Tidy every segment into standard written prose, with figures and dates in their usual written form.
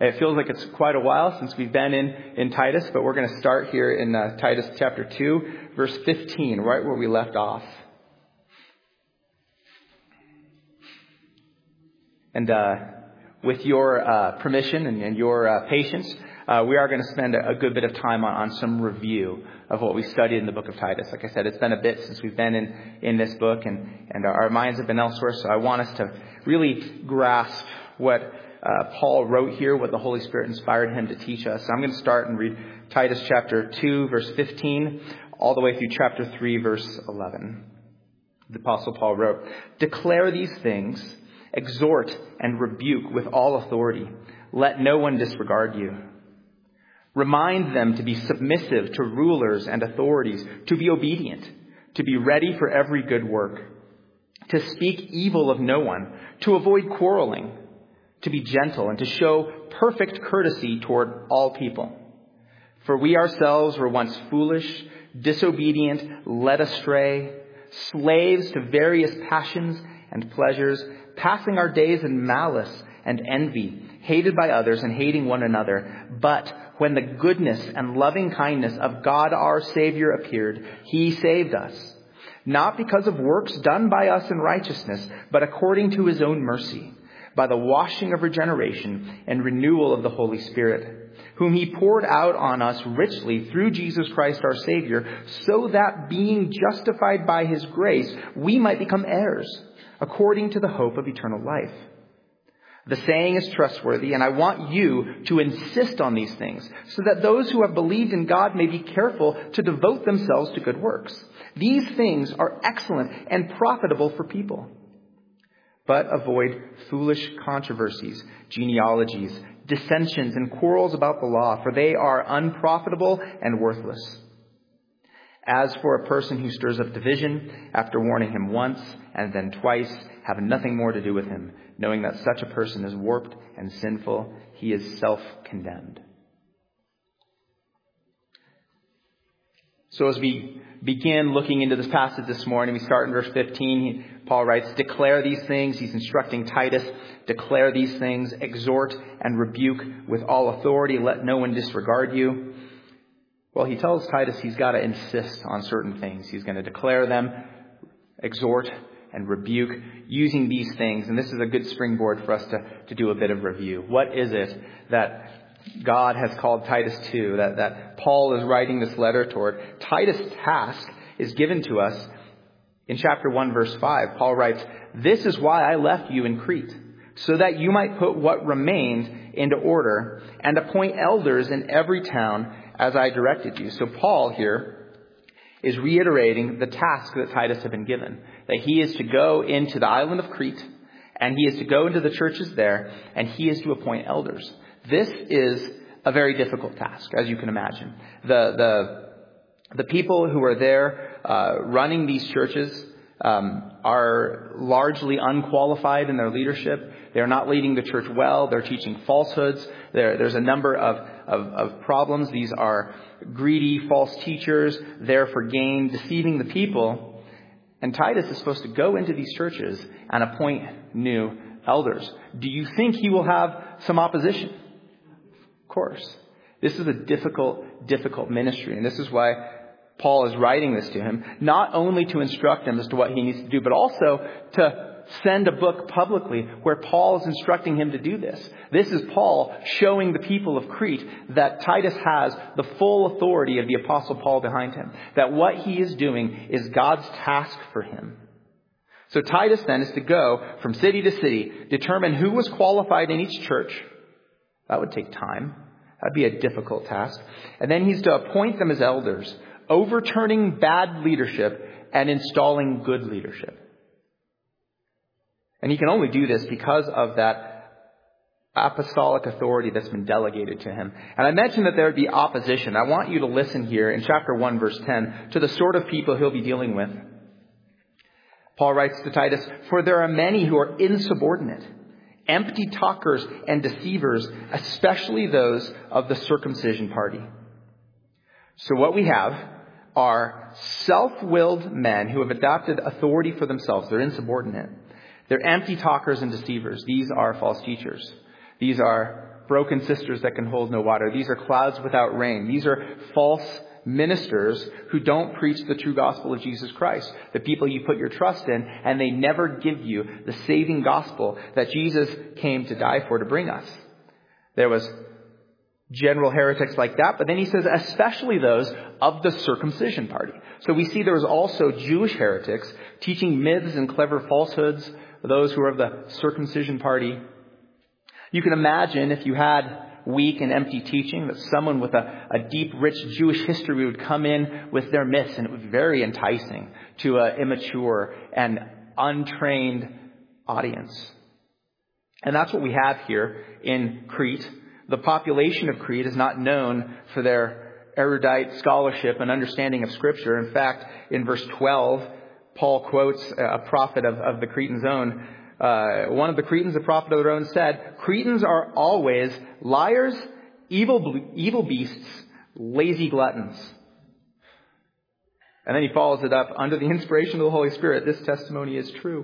It feels like it's quite a while since we've been in Titus, but we're going to start here in Titus chapter 2, verse 15, right where we left off. And with your permission and your patience, we are going to spend a good bit of time on some review of what we studied in the book of Titus. Like I said, it's been a bit since we've been in this book, and our minds have been elsewhere, so I want us to really grasp what Paul wrote here, what the Holy Spirit inspired him to teach us. So I'm going to start and read Titus chapter 2, verse 15, all the way through chapter 3, verse 11. The Apostle Paul wrote, "Declare these things, exhort and rebuke with all authority. Let no one disregard you. Remind them to be submissive to rulers and authorities, to be obedient, to be ready for every good work, to speak evil of no one, to avoid quarreling, to be gentle, and to show perfect courtesy toward all people. For we ourselves were once foolish, disobedient, led astray, slaves to various passions and pleasures, passing our days in malice and envy, hated by others and hating one another. But when the goodness and loving kindness of God our Savior appeared, He saved us, not because of works done by us in righteousness, but according to His own mercy, by the washing of regeneration and renewal of the Holy Spirit, whom He poured out on us richly through Jesus Christ our Savior, so that being justified by His grace, we might become heirs, according to the hope of eternal life. The saying is trustworthy, and I want you to insist on these things, so that those who have believed in God may be careful to devote themselves to good works. These things are excellent and profitable for people. But avoid foolish controversies, genealogies, dissensions, and quarrels about the law, for they are unprofitable and worthless. As for a person who stirs up division, after warning him once and then twice, have nothing more to do with him, knowing that such a person is warped and sinful. He is self-condemned." So as we begin looking into this passage this morning, we start in verse 15. Paul writes, "Declare these things." He's instructing Titus, declare these things, exhort and rebuke with all authority. Let no one disregard you. Well, he tells Titus he's got to insist on certain things. He's going to declare them, exhort and rebuke using these things. And this is a good springboard for us to do a bit of review. What is it that God has called Titus to, that Paul is writing this letter toward? Titus' task is given to us in chapter 1, verse 5. Paul writes, "This is why I left you in Crete, so that you might put what remained into order and appoint elders in every town as I directed you." So Paul here is reiterating the task that Titus had been given, that he is to go into the island of Crete, and he is to go into the churches there, and he is to appoint elders. This is a very difficult task, as you can imagine. The people who are there running these churches are largely unqualified in their leadership. They're not leading the church well. They're teaching falsehoods. There's a number of problems. These are greedy, false teachers, there for gain, deceiving the people. And Titus is supposed to go into these churches and appoint new elders. Do you think he will have some opposition? Of course. This is a difficult ministry. And this is why Paul is writing this to him, not only to instruct him as to what he needs to do, but also to send a book publicly where Paul is instructing him to do this. This is Paul showing the people of Crete that Titus has the full authority of the Apostle Paul behind him, that what he is doing is God's task for him. So Titus then is to go from city to city, determine who was qualified in each church. That would take time. That'd be a difficult task. And then he's to appoint them as elders, overturning bad leadership and installing good leadership. And he can only do this because of that apostolic authority that's been delegated to him. And I mentioned that there would be opposition. I want you to listen here in chapter 1, verse 10, to the sort of people he'll be dealing with. Paul writes to Titus, "For there are many who are insubordinate, empty talkers and deceivers, especially those of the circumcision party." So what we have are self-willed men who have adopted authority for themselves. They're insubordinate. They're empty talkers and deceivers. These are false teachers. These are broken cisterns that can hold no water. These are clouds without rain. These are false ministers who don't preach the true gospel of Jesus Christ, the people you put your trust in, and they never give you the saving gospel that Jesus came to die for, to bring us. There was general heretics like that, but then he says especially those of the circumcision party. So we see there was also Jewish heretics teaching myths and clever falsehoods, those who are of the circumcision party. You can imagine if you had weak and empty teaching, that someone with a deep, rich Jewish history would come in with their myths, and it would be very enticing to an immature and untrained audience. And that's what we have here in Crete. The population of Crete is not known for their erudite scholarship and understanding of Scripture. In fact, in verse 12, Paul quotes a prophet of the Cretans' own. One of the Cretans, a prophet of their own, said, "Cretans are always liars, evil beasts, lazy gluttons." And then he follows it up, "Under the inspiration of the Holy Spirit, this testimony is true."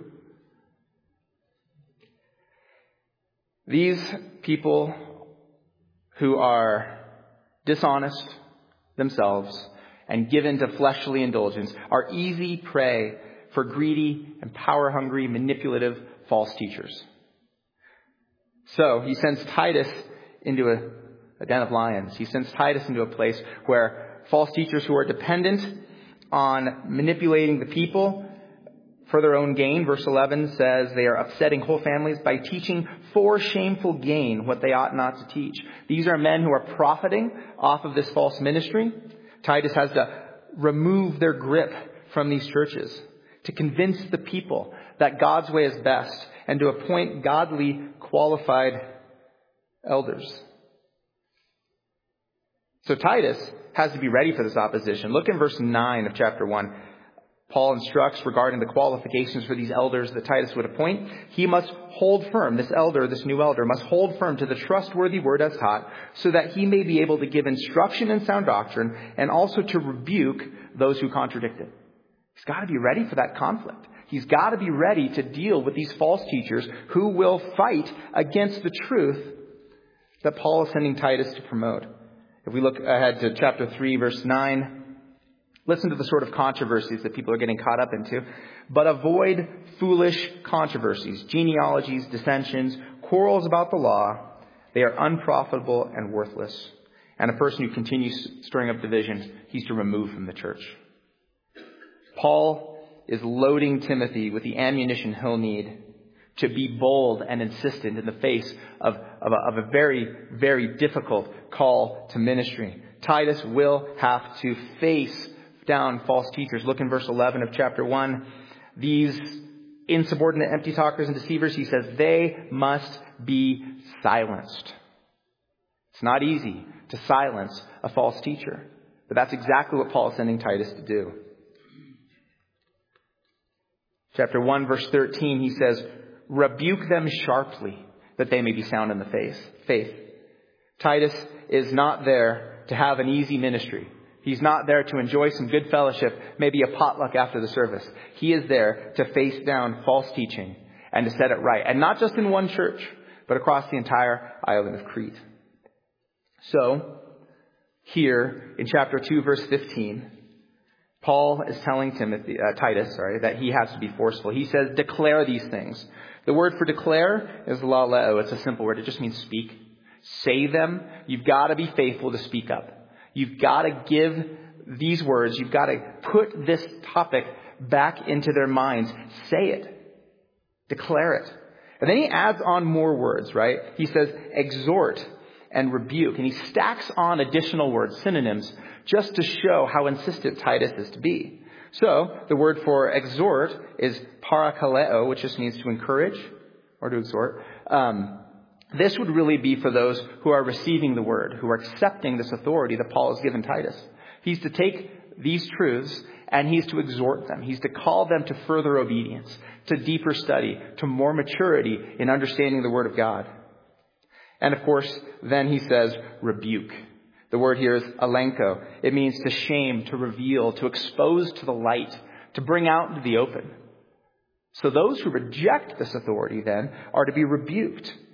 These people who are dishonest themselves and given to fleshly indulgence are easy prey for greedy and power-hungry, manipulative false teachers. So he sends Titus into a den of lions. He sends Titus into a place where false teachers who are dependent on manipulating the people for their own gain. Verse 11 says they are upsetting whole families by teaching for shameful gain what they ought not to teach. These are men who are profiting off of this false ministry. Titus has to remove their grip from these churches, to convince the people that God's way is best, and to appoint godly, qualified elders. So Titus has to be ready for this opposition. Look in verse 9 of chapter 1. Paul instructs regarding the qualifications for these elders that Titus would appoint. He must hold firm, this new elder, must hold firm to the trustworthy word as taught, so that he may be able to give instruction in sound doctrine and also to rebuke those who contradict it. He's got to be ready for that conflict. He's got to be ready to deal with these false teachers who will fight against the truth that Paul is sending Titus to promote. If we look ahead to chapter 3, verse 9, listen to the sort of controversies that people are getting caught up into. "But avoid foolish controversies, genealogies, dissensions, quarrels about the law. They are unprofitable and worthless." And a person who continues stirring up division, he's to remove from the church. Paul is loading Timothy with the ammunition he'll need to be bold and insistent in the face of a very, very difficult call to ministry. Titus will have to face down false teachers. Look in verse 11 of chapter 1. These insubordinate empty talkers and deceivers, he says, they must be silenced. It's not easy to silence a false teacher, but that's exactly what Paul is sending Titus to do. Chapter 1, verse 13, he says, "Rebuke them sharply, that they may be sound in the faith." Titus is not there to have an easy ministry. He's not there to enjoy some good fellowship, maybe a potluck after the service. He is there to face down false teaching and to set it right. And not just in one church, but across the entire island of Crete. So, here in chapter 2, verse 15, Paul is telling Titus, that he has to be forceful. He says, declare these things. The word for declare is laleo. It's a simple word. It just means speak. Say them. You've got to be faithful to speak up. You've got to give these words. You've got to put this topic back into their minds. Say it. Declare it. And then he adds on more words, right? He says exhort and rebuke. And he stacks on additional words, synonyms, just to show how insistent Titus is to be. So the word for exhort is parakaleo, which just means to encourage or to exhort. This would really be for those who are receiving the word, who are accepting this authority that Paul has given Titus. He's to take these truths and he's to exhort them. He's to call them to further obedience, to deeper study, to more maturity in understanding the word of God. And of course, then he says rebuke. The word here is alenko. It means to shame, to reveal, to expose to the light, to bring out into the open. So those who reject this authority then are to be rebuked.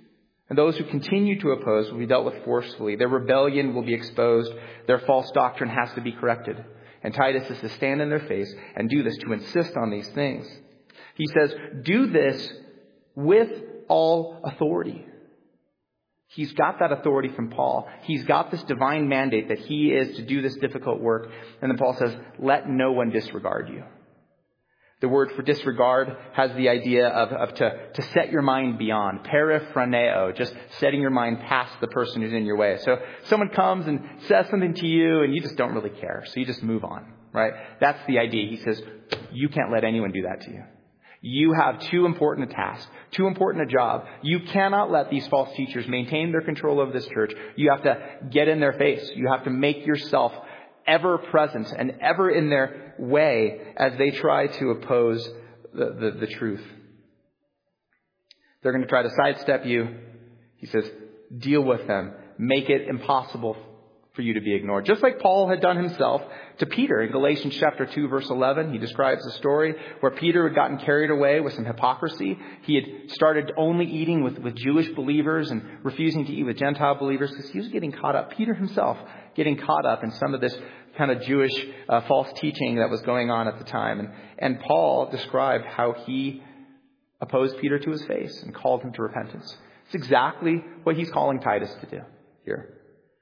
And those who continue to oppose will be dealt with forcefully. Their rebellion will be exposed. Their false doctrine has to be corrected. And Titus is to stand in their face and do this, to insist on these things. He says, do this with all authority. He's got that authority from Paul. He's got this divine mandate that he is to do this difficult work. And then Paul says, let no one disregard you. The word for disregard has the idea of to set your mind beyond. Periphraneo, just setting your mind past the person who's in your way. So someone comes and says something to you and you just don't really care. So you just move on, right? That's the idea. He says, you can't let anyone do that to you. You have too important a task, too important a job. You cannot let these false teachers maintain their control over this church. You have to get in their face. You have to make yourself ever present and ever in their way as they try to oppose the truth. They're going to try to sidestep you. He says, deal with them. Make it impossible for you to be ignored. Just like Paul had done himself to Peter in Galatians chapter 2, verse 11. He describes a story where Peter had gotten carried away with some hypocrisy. He had started only eating with Jewish believers and refusing to eat with Gentile believers because he was getting caught up. Peter himself getting caught up in some of this kind of Jewish false teaching that was going on at the time. And Paul described how he opposed Peter to his face and called him to repentance. It's exactly what he's calling Titus to do here.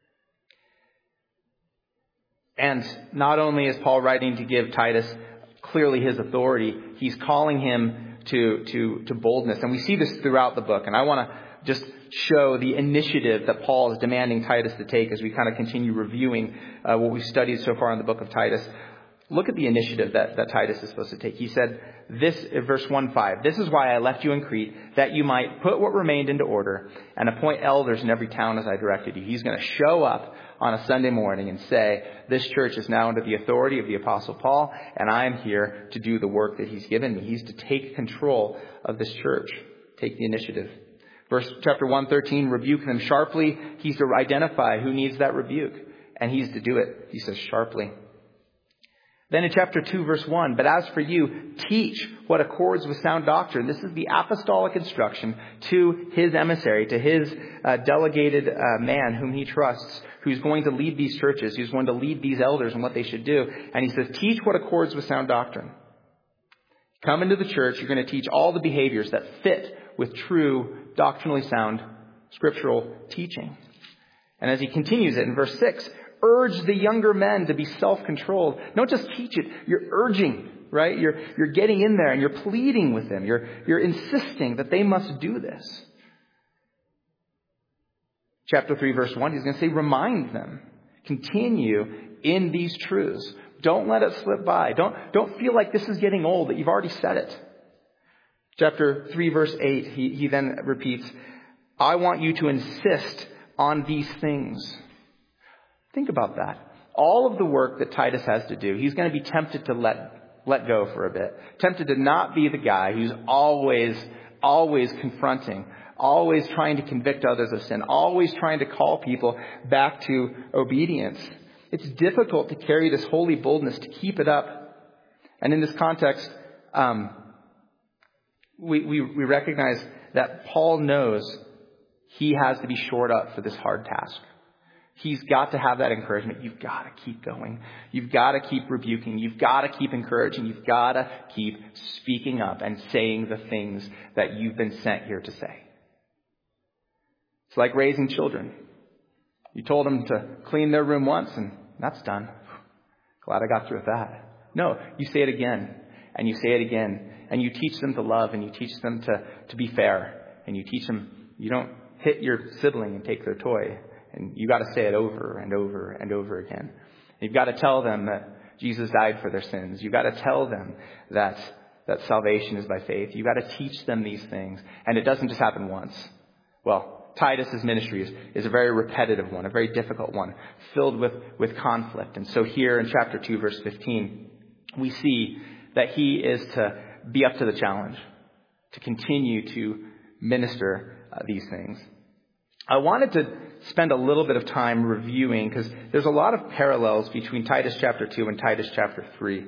And not only is Paul writing to give Titus clearly his authority, he's calling him to boldness. And we see this throughout the book. And I want to just show the initiative that Paul is demanding Titus to take as we kind of continue reviewing what we've studied so far in the book of Titus. Look at the initiative that Titus is supposed to take. He said this, verse 1:5, this is why I left you in Crete, that you might put what remained into order and appoint elders in every town as I directed you. He's going to show up on a Sunday morning and say, this church is now under the authority of the Apostle Paul, and I am here to do the work that he's given me. He's to take control of this church, take the initiative. Chapter 1:13, rebuke them sharply. He's to identify who needs that rebuke, and he's to do it, he says, sharply. Then in chapter 2, verse 1, but as for you, teach what accords with sound doctrine. This is the apostolic instruction to his emissary, to his delegated man whom he trusts, who's going to lead these churches, who's going to lead these elders and what they should do. And he says, teach what accords with sound doctrine. Come into the church, you're going to teach all the behaviors that fit with true, doctrinally sound, scriptural teaching. And as he continues it in verse 6, urge the younger men to be self-controlled. Don't just teach it. You're urging, right? You're getting in there and you're pleading with them. You're insisting that they must do this. Chapter 3, verse 1, he's going to say, remind them. Continue in these truths. Don't let it slip by. Don't feel like this is getting old, that you've already said it. Chapter 3, verse 8, he then repeats, I want you to insist on these things. Think about that. All of the work that Titus has to do, he's going to be tempted to let go for a bit. Tempted to not be the guy who's always confronting, always trying to convict others of sin, always trying to call people back to obedience. It's difficult to carry this holy boldness, to keep it up. And in this context, we recognize that Paul knows he has to be shored up for this hard task. He's got to have that encouragement. You've got to keep going. You've got to keep rebuking. You've got to keep encouraging. You've got to keep speaking up and saying the things that you've been sent here to say. It's like raising children. You told them to clean their room once and that's done. Glad I got through with that. No, you say it again and you say it again and you teach them to love and you teach them to be fair and you teach them you don't hit your sibling and take their toy. And you've got to say it over and over and over again. You've got to tell them that Jesus died for their sins. You've got to tell them that salvation is by faith. You've got to teach them these things. And it doesn't just happen once. Well, Titus's ministry is a very repetitive one, a very difficult one, filled with conflict. And so here in chapter 2, verse 15, we see that he is to be up to the challenge, to continue to minister these things. I wanted to spend a little bit of time reviewing, because there's a lot of parallels between Titus chapter 2 and Titus chapter 3.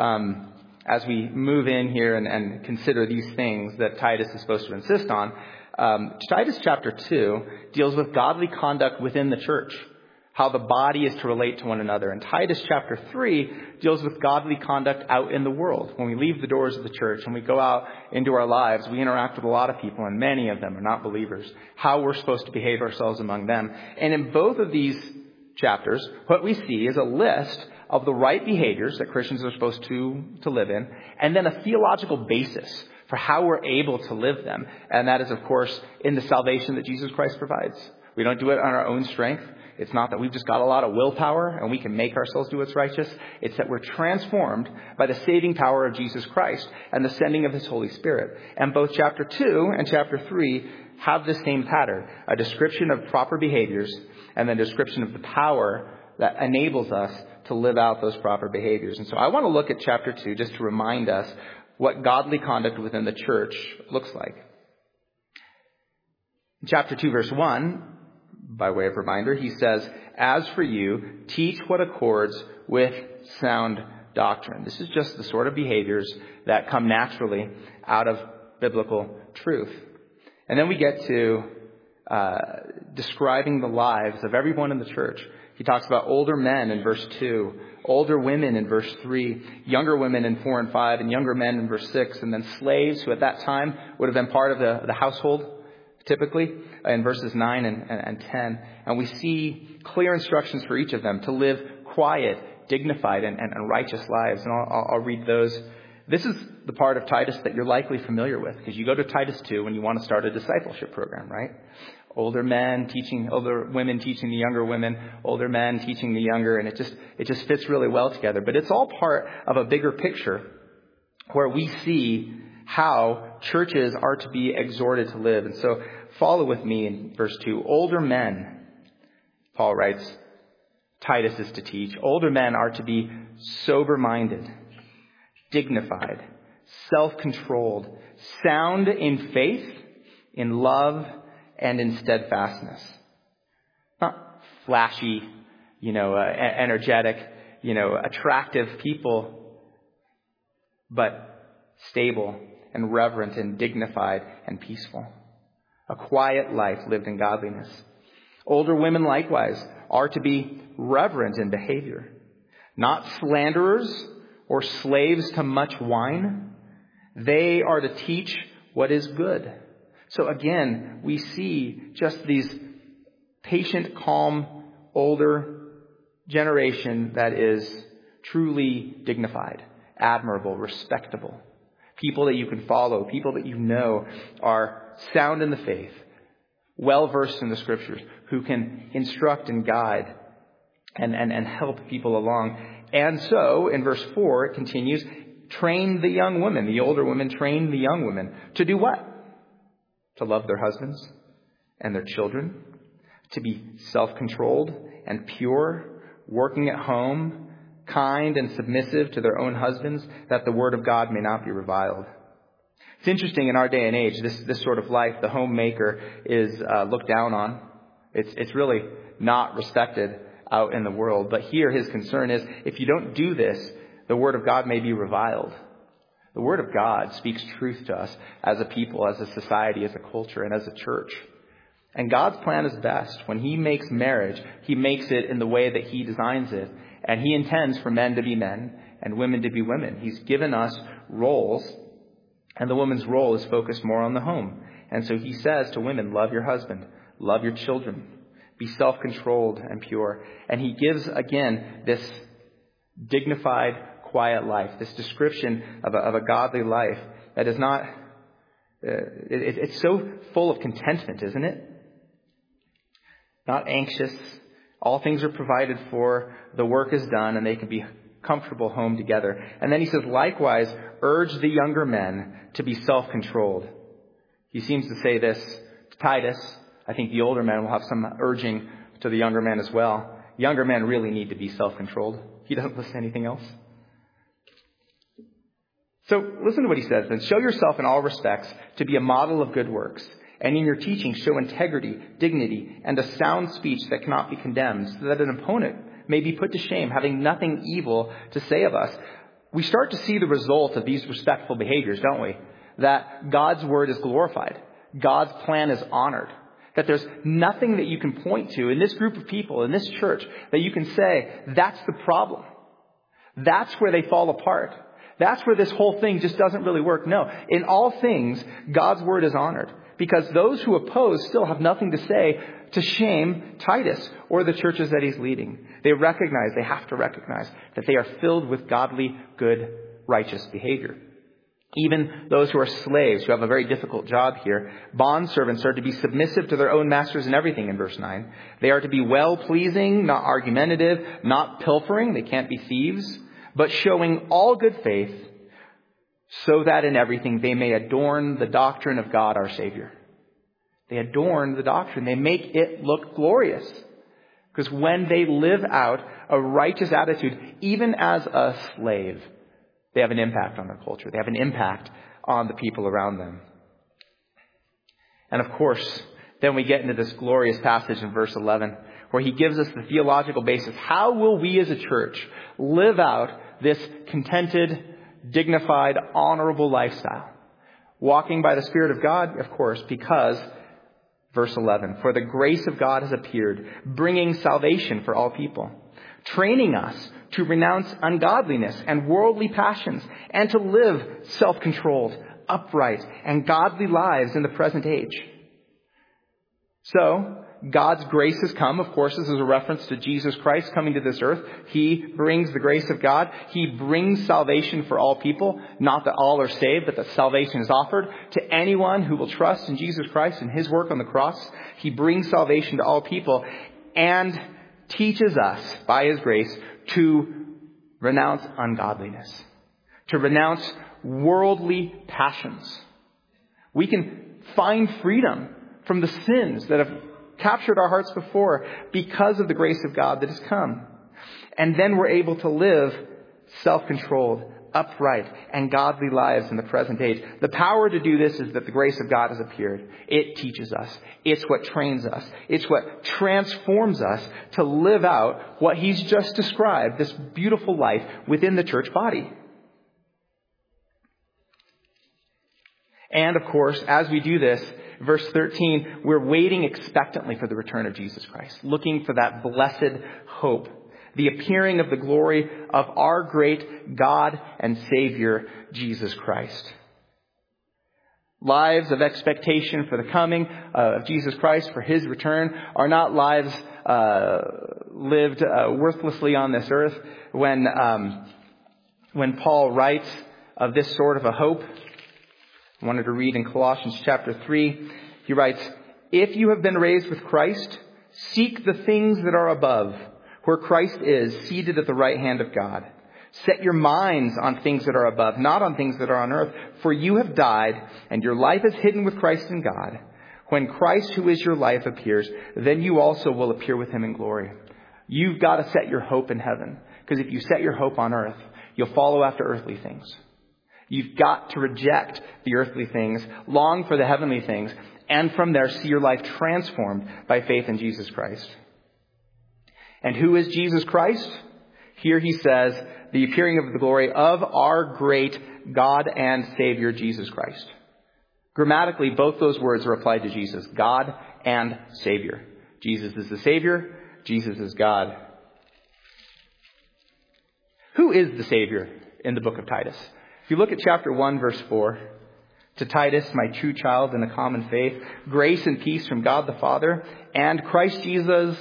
As we move in here and consider these things that Titus is supposed to insist on, Titus chapter 2 deals with godly conduct within the church, how the body is to relate to one another. And Titus chapter 3 deals with godly conduct out in the world. When we leave the doors of the church and we go out into our lives, we interact with a lot of people, and many of them are not believers, how we're supposed to behave ourselves among them. And in both of these chapters, what we see is a list of the right behaviors that Christians are supposed to live in, and then a theological basis for how we're able to live them. And that is, of course, in the salvation that Jesus Christ provides. We don't do it on our own strength. It's not that we've just got a lot of willpower and we can make ourselves do what's righteous. It's that we're transformed by the saving power of Jesus Christ and the sending of His Holy Spirit. And both chapter 2 and chapter 3 have the same pattern, a description of proper behaviors and then a description of the power that enables us to live out those proper behaviors. And so I want to look at chapter 2 just to remind us what godly conduct within the church looks like. In chapter 2, verse 1, by way of reminder, he says, "As for you, teach what accords with sound doctrine." This is just the sort of behaviors that come naturally out of biblical truth. And then we get to describing the lives of everyone in the church. He talks about older men in verse 2, older women in verse 3, younger women in 4 and 5, and younger men in verse 6, and then slaves who at that time would have been part of the household, typically, in verses 9 and 10. And we see clear instructions for each of them to live quiet, dignified, and righteous lives. And I'll read those. This is the part of Titus that you're likely familiar with, because you go to Titus 2 when you want to start a discipleship program, right? Older women teaching the younger women, older men teaching the younger, and it just fits really well together. But it's all part of a bigger picture where we see how churches are to be exhorted to live. And so follow with me in verse 2. Older men, Paul writes, Titus is to teach. Older men are to be sober-minded, dignified, self-controlled, sound in faith, in love, and in steadfastness. Not flashy, energetic, attractive people, but stable and reverent and dignified and peaceful. A quiet life lived in godliness. Older women likewise are to be reverent in behavior, not slanderers or slaves to much wine. They are to teach what is good. So again, we see just these patient, calm, older generation that is truly dignified, admirable, respectable. People that you can follow, people that you know are sound in the faith, well-versed in the Scriptures, who can instruct and guide and help people along. And so, in verse 4, it continues, train the young women. The older women train the young women to do what? To love their husbands and their children, to be self-controlled and pure, working at home, kind and submissive to their own husbands, that the word of God may not be reviled. It's interesting in our day and age, this sort of life, the homemaker is looked down on. It's really not respected out in the world. But here his concern is, if you don't do this, the word of God may be reviled. The Word of God speaks truth to us as a people, as a society, as a culture, and as a church. And God's plan is best. When He makes marriage, He makes it in the way that He designs it. And He intends for men to be men and women to be women. He's given us roles, and the woman's role is focused more on the home. And so He says to women, love your husband, love your children, be self-controlled and pure. And He gives, again, this dignified, quiet life, this description of a godly life that is not, it's so full of contentment, isn't it? Not anxious. All things are provided for. The work is done, and they can be comfortable home together. And then he says, likewise, urge the younger men to be self-controlled. He seems to say this to Titus. I think the older men will have some urging to the younger men as well. Younger men really need to be self-controlled. He doesn't listen to anything else. So listen to what he says then. Show yourself in all respects to be a model of good works, and in your teaching show integrity, dignity, and a sound speech that cannot be condemned, so that an opponent may be put to shame, having nothing evil to say of us. We start to see the result of these respectful behaviors, don't we? That God's word is glorified, God's plan is honored. That there's nothing that you can point to in this group of people, in this church, that you can say, that's the problem. That's where they fall apart. That's where this whole thing just doesn't really work. No, in all things, God's word is honored. Because those who oppose still have nothing to say to shame Titus or the churches that he's leading. They have to recognize that they are filled with godly, good, righteous behavior. Even those who are slaves, who have a very difficult job here, bondservants are to be submissive to their own masters in everything in verse 9. They are to be well-pleasing, not argumentative, not pilfering, they can't be thieves, but showing all good faith, so that in everything they may adorn the doctrine of God our Savior. They adorn the doctrine. They make it look glorious. Because when they live out a righteous attitude, even as a slave, they have an impact on their culture. They have an impact on the people around them. And of course, then we get into this glorious passage in verse 11, where he gives us the theological basis. How will we as a church live out this contented, dignified, honorable lifestyle? Walking by the Spirit of God, of course, because, verse 11, for the grace of God has appeared, bringing salvation for all people, training us to renounce ungodliness and worldly passions, and to live self-controlled, upright, and godly lives in the present age. So, God's grace has come. Of course, this is a reference to Jesus Christ coming to this earth. He brings the grace of God. He brings salvation for all people. Not that all are saved, but that salvation is offered to anyone who will trust in Jesus Christ and his work on the cross. He brings salvation to all people and teaches us, by his grace, to renounce ungodliness, to renounce worldly passions. We can find freedom from the sins that have captured our hearts before because of the grace of God that has come. And then we're able to live self-controlled, upright, and godly lives in the present age. The power to do this is that the grace of God has appeared. It teaches us. It's what trains us. It's what transforms us to live out what he's just described, this beautiful life within the church body. And of course, as we do this, verse 13, we're waiting expectantly for the return of Jesus Christ, looking for that blessed hope, the appearing of the glory of our great God and Savior, Jesus Christ. Lives of expectation for the coming of Jesus Christ, for his return, are not lives lived worthlessly on this earth. When Paul writes of this sort of a hope, I wanted to read in Colossians chapter 3, he writes, "If you have been raised with Christ, seek the things that are above, where Christ is, seated at the right hand of God. Set your minds on things that are above, not on things that are on earth. For you have died, and your life is hidden with Christ in God. When Christ, who is your life, appears, then you also will appear with him in glory." You've got to set your hope in heaven. Because if you set your hope on earth, you'll follow after earthly things. You've got to reject the earthly things, long for the heavenly things, and from there see your life transformed by faith in Jesus Christ. And who is Jesus Christ? Here he says, the appearing of the glory of our great God and Savior, Jesus Christ. Grammatically, both those words are applied to Jesus, God and Savior. Jesus is the Savior, Jesus is God. Who is the Savior in the book of Titus? If you look at chapter 1, verse 4, to Titus, my true child in the common faith, grace and peace from God the Father and Christ Jesus,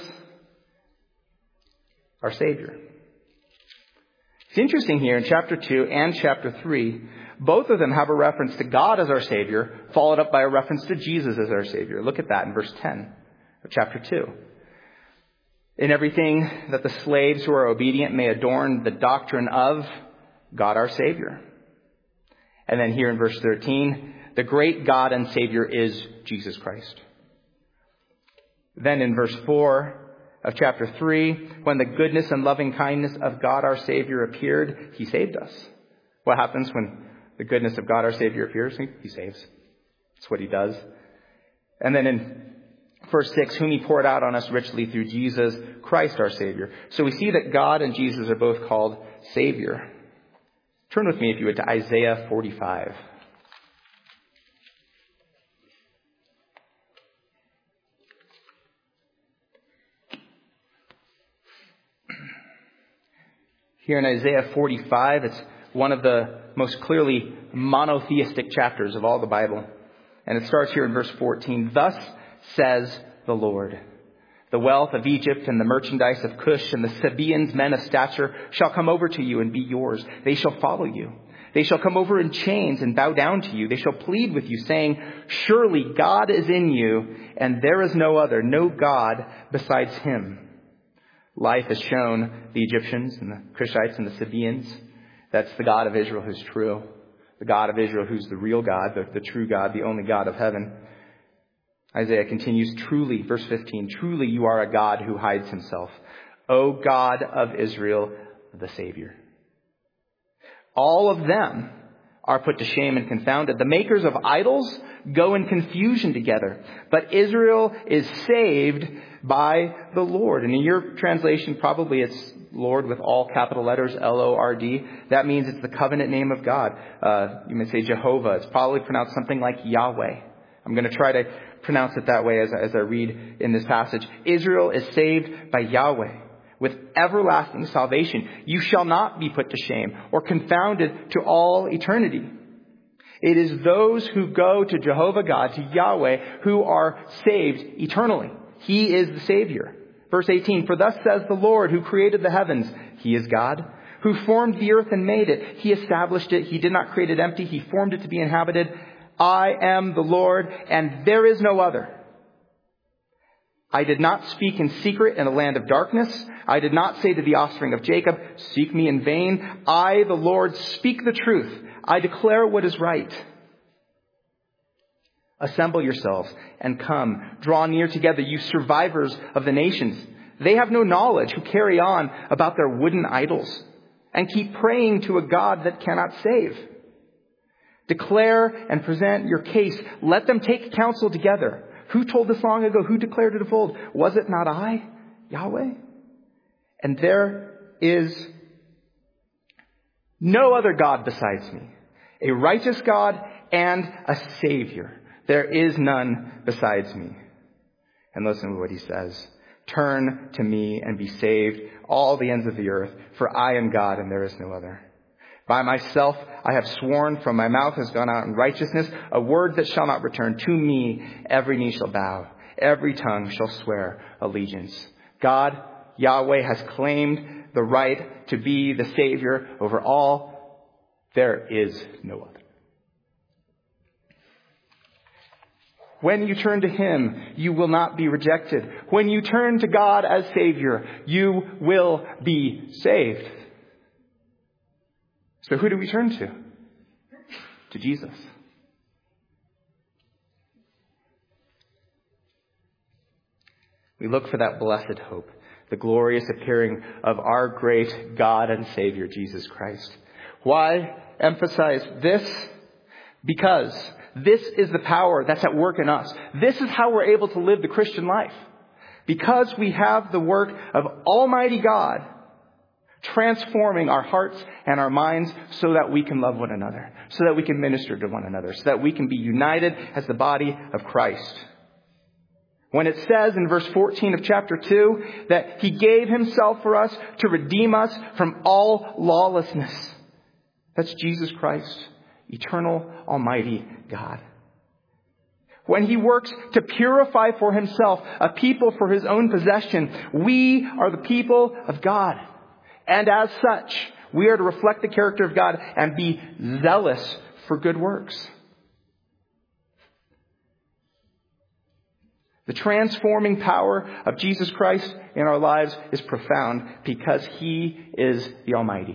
our Savior. It's interesting here in chapter 2 and chapter 3, both of them have a reference to God as our Savior, followed up by a reference to Jesus as our Savior. Look at that in verse 10 of chapter 2. In everything that the slaves who are obedient may adorn the doctrine of God our Savior. And then here in verse 13, the great God and Savior is Jesus Christ. Then in verse 4 of chapter 3, when the goodness and loving kindness of God our Savior appeared, he saved us. What happens when the goodness of God our Savior appears? He saves. That's what he does. And then in verse 6, whom he poured out on us richly through Jesus Christ our Savior. So we see that God and Jesus are both called Savior. Turn with me, if you would, to Isaiah 45. Here in Isaiah 45, it's one of the most clearly monotheistic chapters of all the Bible. And it starts here in verse 14. Thus says the Lord, the wealth of Egypt and the merchandise of Cush and the Sabaeans, men of stature, shall come over to you and be yours. They shall follow you. They shall come over in chains and bow down to you. They shall plead with you, saying, surely God is in you, and there is no other, no God besides him. Life has shown the Egyptians and the Cushites and the Sabaeans that's the God of Israel who's true. The God of Israel who's the real God, the true God, the only God of heaven. Isaiah continues, truly, verse 15, truly you are a God who hides himself, O God of Israel, the Savior. All of them are put to shame and confounded. The makers of idols go in confusion together. But Israel is saved by the Lord. And in your translation, probably it's Lord with all capital letters, L-O-R-D. That means it's the covenant name of God. You may say Jehovah. It's probably pronounced something like Yahweh. I'm going to try to pronounce it that way as I read in this passage. Israel is saved by Yahweh with everlasting salvation. You shall not be put to shame or confounded to all eternity. It is those who go to Jehovah God, to Yahweh, who are saved eternally. He is the Savior. Verse 18, for thus says the Lord who created the heavens. He is God. Who formed the earth and made it. He established it. He did not create it empty. He formed it to be inhabited. I am the Lord, and there is no other. I did not speak in secret in a land of darkness. I did not say to the offspring of Jacob, seek me in vain. I, the Lord, speak the truth. I declare what is right. Assemble yourselves and come. Draw near together, you survivors of the nations. They have no knowledge who carry on about their wooden idols and keep praying to a God that cannot save. Declare and present your case. Let them take counsel together. Who told this long ago? Who declared it of old? Was it not I, Yahweh? And there is no other God besides me, a righteous God and a Savior. There is none besides me. And listen to what he says. Turn to me and be saved, all the ends of the earth, for I am God and there is no other. By myself I have sworn, from my mouth has gone out in righteousness, a word that shall not return. To me every knee shall bow, every tongue shall swear allegiance. God, Yahweh, has claimed the right to be the Savior over all. There is no other. When you turn to Him, you will not be rejected. When you turn to God as Savior, you will be saved. So who do we turn to? To Jesus. We look for that blessed hope, the glorious appearing of our great God and Savior, Jesus Christ. Why emphasize this? Because this is the power that's at work in us. This is how we're able to live the Christian life. Because we have the work of Almighty God transforming our hearts and our minds so that we can love one another, so that we can minister to one another, so that we can be united as the body of Christ. When it says in verse 14 of chapter 2 that He gave Himself for us to redeem us from all lawlessness, that's Jesus Christ, eternal, almighty God. When He works to purify for Himself a people for His own possession, we are the people of God. And as such, we are to reflect the character of God and be zealous for good works. The transforming power of Jesus Christ in our lives is profound because He is the Almighty.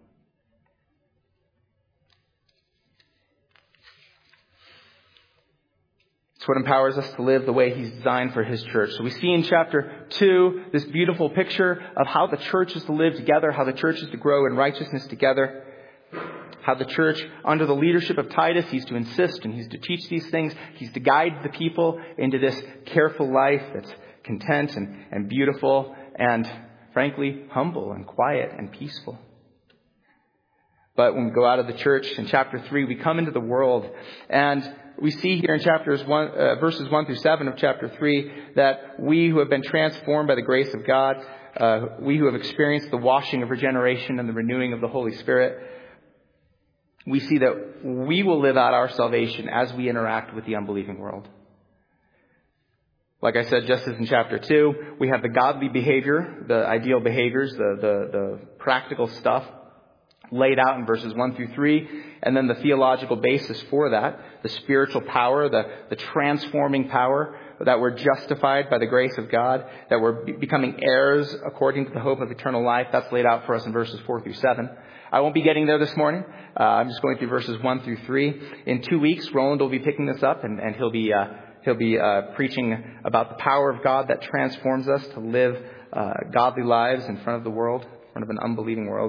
It's what empowers us to live the way He's designed for His church. So we see in chapter 2 this beautiful picture of how the church is to live together, how the church is to grow in righteousness together, how the church, under the leadership of Titus, he's to insist and he's to teach these things. He's to guide the people into this careful life that's content and beautiful and, frankly, humble and quiet and peaceful. But when we go out of the church in chapter 3, we come into the world, and we see here in verses 1 through 7 of chapter 3 that we who have been transformed by the grace of God, we who have experienced the washing of regeneration and the renewing of the Holy Spirit, we see that we will live out our salvation as we interact with the unbelieving world. Like I said, just as in chapter 2, we have the godly behavior, the ideal behaviors, the practical stuff laid out in verses 1 through 3, and then the theological basis for that, the spiritual power, the transforming power, that we're justified by the grace of God, that we're becoming heirs according to the hope of eternal life. That's laid out for us in verses 4 through 7. I won't be getting there this morning. I'm just going through verses 1 through 3. In 2 weeks, Roland will be picking this up, and he'll be preaching about the power of God that transforms us to live godly lives in front of the world, in front of an unbelieving world.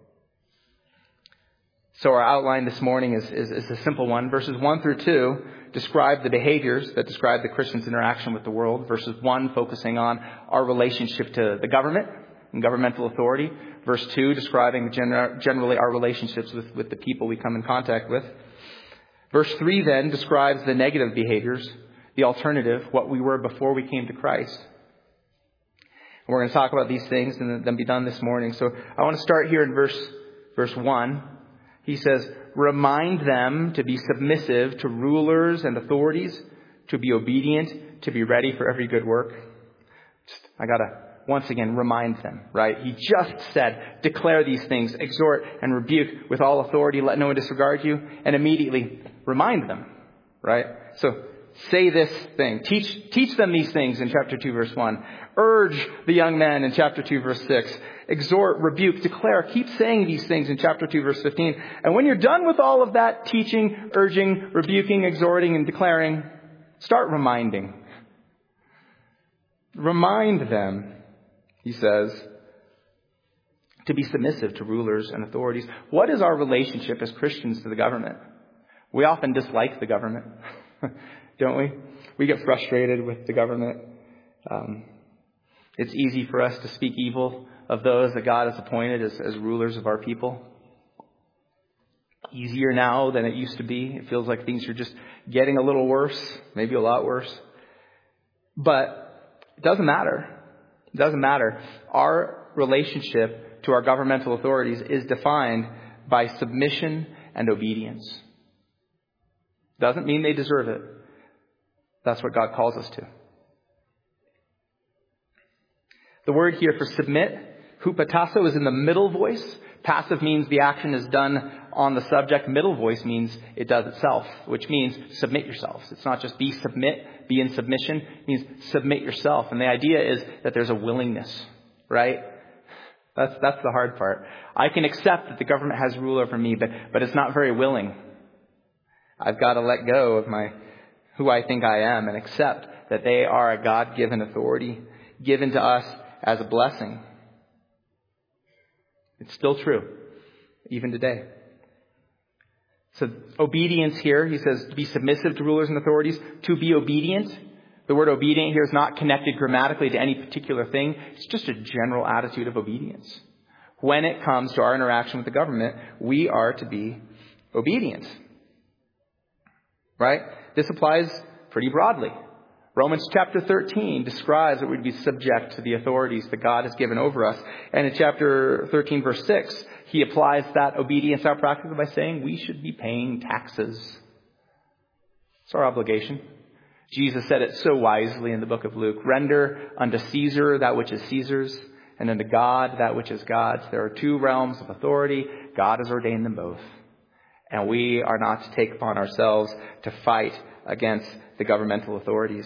So our outline this morning is a simple one. Verses 1 through 2 describe the behaviors that describe the Christian's interaction with the world. Verses 1 focusing on our relationship to the government and governmental authority. Verse 2 describing generally our relationships with the people we come in contact with. Verse 3 then describes the negative behaviors, the alternative, what we were before we came to Christ. We're going to talk about these things and then be done this morning. So I want to start here in verse 1. He says, remind them to be submissive to rulers and authorities, to be obedient, to be ready for every good work. I got to once again remind them, right? He just said, declare these things, exhort and rebuke with all authority, let no one disregard you, and immediately remind them, right? So say this thing. Teach them these things in chapter 2, verse 1. Urge the young men in chapter 2, verse 6. Exhort, rebuke, declare. Keep saying these things in chapter 2, verse 15. And when you're done with all of that teaching, urging, rebuking, exhorting, and declaring, start reminding. Remind them, he says, to be submissive to rulers and authorities. What is our relationship as Christians to the government? We often dislike the government, don't we? We get frustrated with the government. It's easy for us to speak evil of those that God has appointed as rulers of our people. Easier now than it used to be. It feels like things are just getting a little worse, maybe a lot worse. But it doesn't matter. It doesn't matter. Our relationship to our governmental authorities is defined by submission and obedience. Doesn't mean they deserve it. That's what God calls us to. The word here for submit, hupatasso, is in the middle voice. Passive means the action is done on the subject. Middle voice means it does itself, which means submit yourselves. It's not just be in submission. It means submit yourself. And the idea is that there's a willingness, right? That's the hard part. I can accept that the government has rule over me, but it's not very willing. I've got to let go of who I think I am and accept that they are a God-given authority given to us as a blessing. It's still true, even today. So obedience here, he says, to be submissive to rulers and authorities, to be obedient. The word obedient here is not connected grammatically to any particular thing. It's just a general attitude of obedience. When it comes to our interaction with the government, we are to be obedient. Right? This applies pretty broadly. Romans chapter 13 describes that we'd be subject to the authorities that God has given over us. And in chapter 13, verse 6, he applies that obedience out practically by saying we should be paying taxes. It's our obligation. Jesus said it so wisely in the book of Luke. Render unto Caesar that which is Caesar's, and unto God that which is God's. There are two realms of authority. God has ordained them both. And we are not to take upon ourselves to fight against the governmental authorities.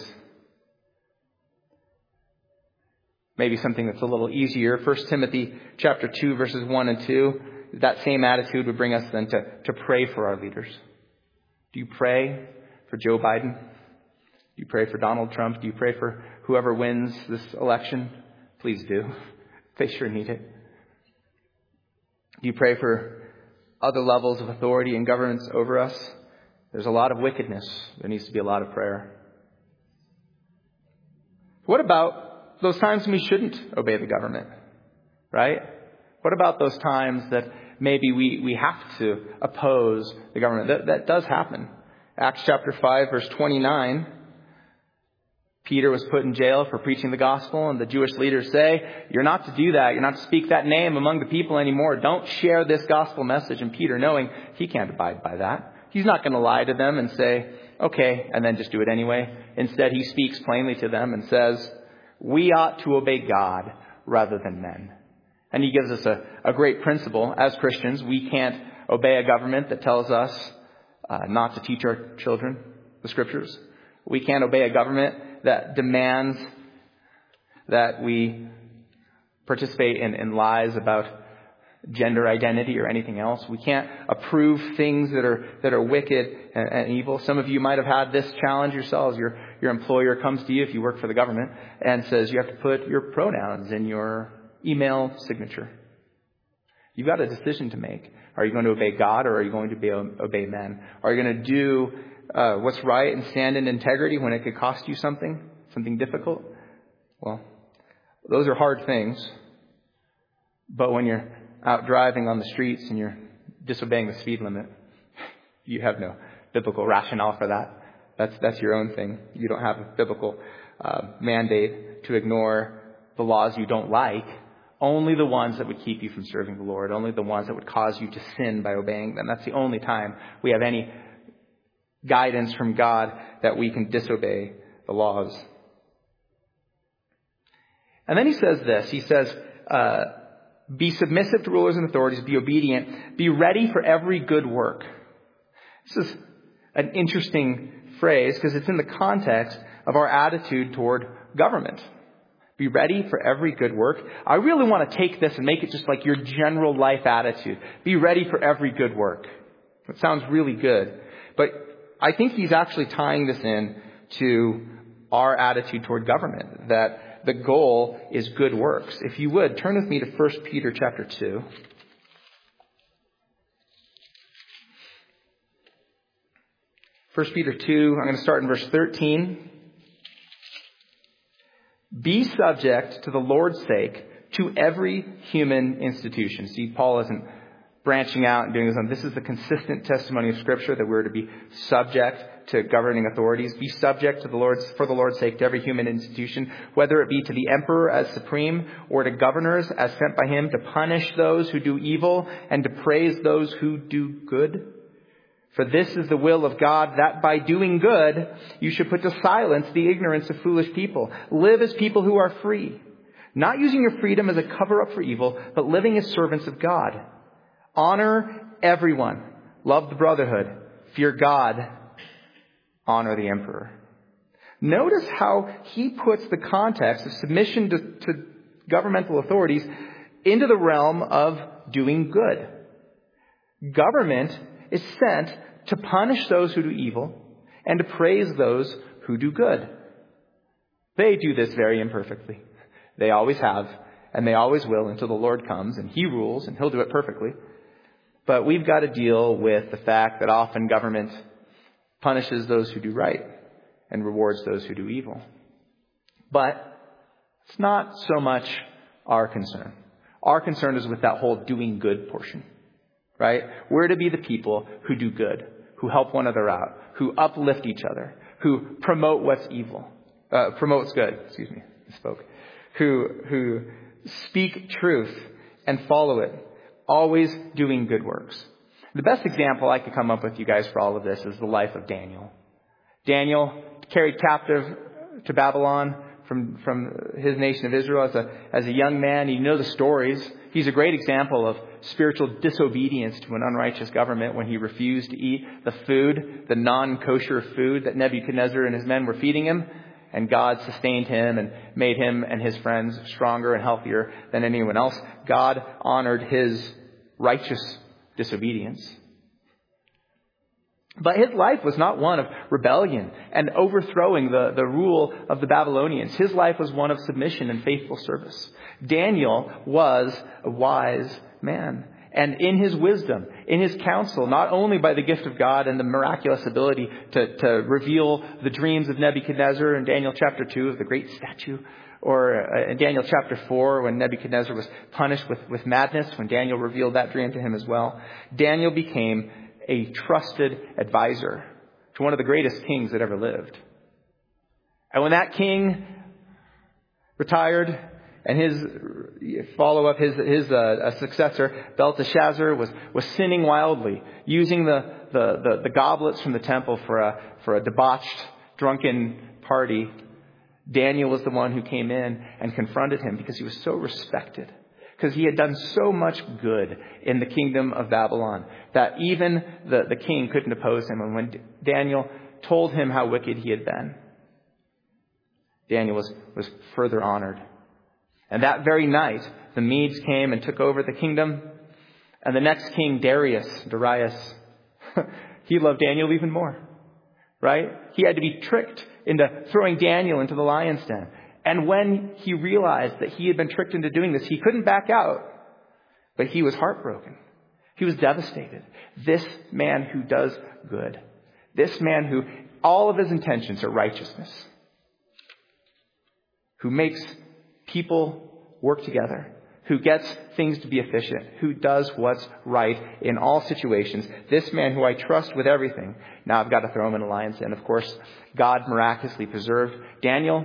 Maybe something that's a little easier. 1 Timothy chapter 2, verses 1 and 2. That same attitude would bring us then to pray for our leaders. Do you pray for Joe Biden? Do you pray for Donald Trump? Do you pray for whoever wins this election? Please do. They sure need it. Do you pray for other levels of authority and governance over us? There's a lot of wickedness. There needs to be a lot of prayer. What about those times when we shouldn't obey the government? Right? What about those times that maybe we have to oppose the government? That does happen. Acts chapter 5, verse 29, Peter was put in jail for preaching the gospel, and the Jewish leaders say, you're not to do that. You're not to speak that name among the people anymore. Don't share this gospel message. And Peter, knowing he can't abide by that, he's not going to lie to them and say, okay, and then just do it anyway. Instead, he speaks plainly to them and says, we ought to obey God rather than men. And he gives us a great principle. As Christians, we can't obey a government that tells us not to teach our children the scriptures. We can't obey a government that demands that we participate in lies about gender identity or anything else. We can't approve things that are wicked and evil. Some of you might have had this challenge yourselves. Your employer comes to you if you work for the government and says you have to put your pronouns in your email signature. You've got a decision to make. Are you going to obey God, or are you going to obey men? Are you going to do what's right and stand in integrity when it could cost you something difficult? Well, those are hard things. But when you're out driving on the streets and you're disobeying the speed limit, you have no biblical rationale for that. That's your own thing. You don't have a biblical mandate to ignore the laws you don't like. Only the ones that would keep you from serving the Lord. Only the ones that would cause you to sin by obeying them. That's the only time we have any guidance from God that we can disobey the laws. And then he says this. He says, be submissive to rulers and authorities. Be obedient. Be ready for every good work. This is an interesting phrase because it's in the context of our attitude toward government. Be ready for every good work. I really want to take this and make it just like your general life attitude. Be ready for every good work. It sounds really good. But I think he's actually tying this in to our attitude toward government, that the goal is good works. If you would, turn with me to 1 Peter chapter 2. 1 Peter 2, I'm going to start in verse 13. Be subject to the Lord's sake to every human institution. See, Paul isn't branching out and doing this. This is the consistent testimony of Scripture that we're to be subject to governing authorities. Be subject to for the Lord's sake to every human institution, whether it be to the emperor as supreme or to governors as sent by him to punish those who do evil and to praise those who do good. For this is the will of God, that by doing good, you should put to silence the ignorance of foolish people. Live as people who are free, not using your freedom as a cover-up for evil, but living as servants of God. Honor everyone. Love the brotherhood. Fear God. Honor the emperor. Notice how he puts the context of submission to governmental authorities into the realm of doing good. Government is sent to punish those who do evil and to praise those who do good. They do this very imperfectly. They always have, and they always will until the Lord comes and he rules and he'll do it perfectly. But we've got to deal with the fact that often government punishes those who do right and rewards those who do evil. But it's not so much our concern. Our concern is with that whole doing good portion. Right? We're to be the people who do good, who help one another out, who uplift each other, who promote what's evil, promotes good, who speak truth and follow it, always doing good works. The best example I could come up with, you guys, for all of this is the life of Daniel. Daniel, carried captive to Babylon from his nation of Israel as a young man. You know the stories. He's a great example of spiritual disobedience to an unrighteous government when he refused to eat the food, the non-kosher food that Nebuchadnezzar and his men were feeding him. And God sustained him and made him and his friends stronger and healthier than anyone else. God honored his righteous disobedience. But his life was not one of rebellion and overthrowing the rule of the Babylonians. His life was one of submission and faithful service. Daniel was a wise man. And in his wisdom, in his counsel, not only by the gift of God and the miraculous ability to reveal the dreams of Nebuchadnezzar in Daniel chapter 2 of the great statue, or in Daniel chapter 4 when Nebuchadnezzar was punished with madness, when Daniel revealed that dream to him as well. Daniel became a trusted advisor to one of the greatest kings that ever lived. And when that king retired and his successor, Belteshazzar, was sinning wildly, using the goblets from the temple for a debauched, drunken party, Daniel was the one who came in and confronted him because he was so respected. Because he had done so much good in the kingdom of Babylon that even the king couldn't oppose him. And when Daniel told him how wicked he had been, Daniel was further honored. And that very night, the Medes came and took over the kingdom. And the next king, Darius, he loved Daniel even more. Right? He had to be tricked into throwing Daniel into the lion's den. And when he realized that he had been tricked into doing this, he couldn't back out. But he was heartbroken. He was devastated. This man who does good. This man who all of his intentions are righteousness. Who makes people work together. Who gets things to be efficient. Who does what's right in all situations. This man who I trust with everything. Now I've got to throw him in a lion's den. Of course, God miraculously preserved Daniel.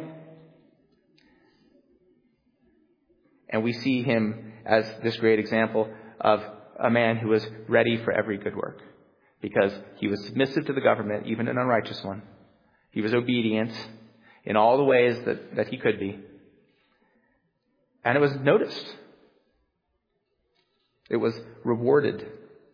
And we see him as this great example of a man who was ready for every good work. Because he was submissive to the government, even an unrighteous one. He was obedient in all the ways that he could be. And it was noticed. It was rewarded.